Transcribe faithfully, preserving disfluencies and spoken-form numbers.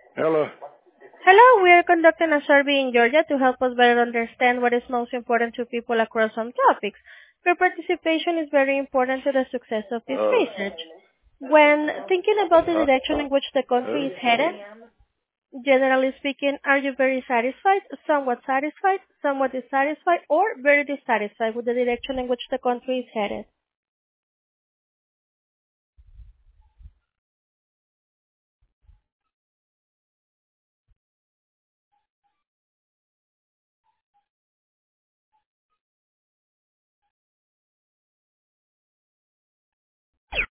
Hello. Hello, we are conducting a survey in Georgia to help us better understand what is most important to people across some topics. Your participation is very important to the success of this Uh, research. When thinking about the huh? direction in which the country Who? is headed, generally speaking, are you very satisfied, somewhat satisfied, somewhat dissatisfied, or very dissatisfied with the direction in which the country is headed?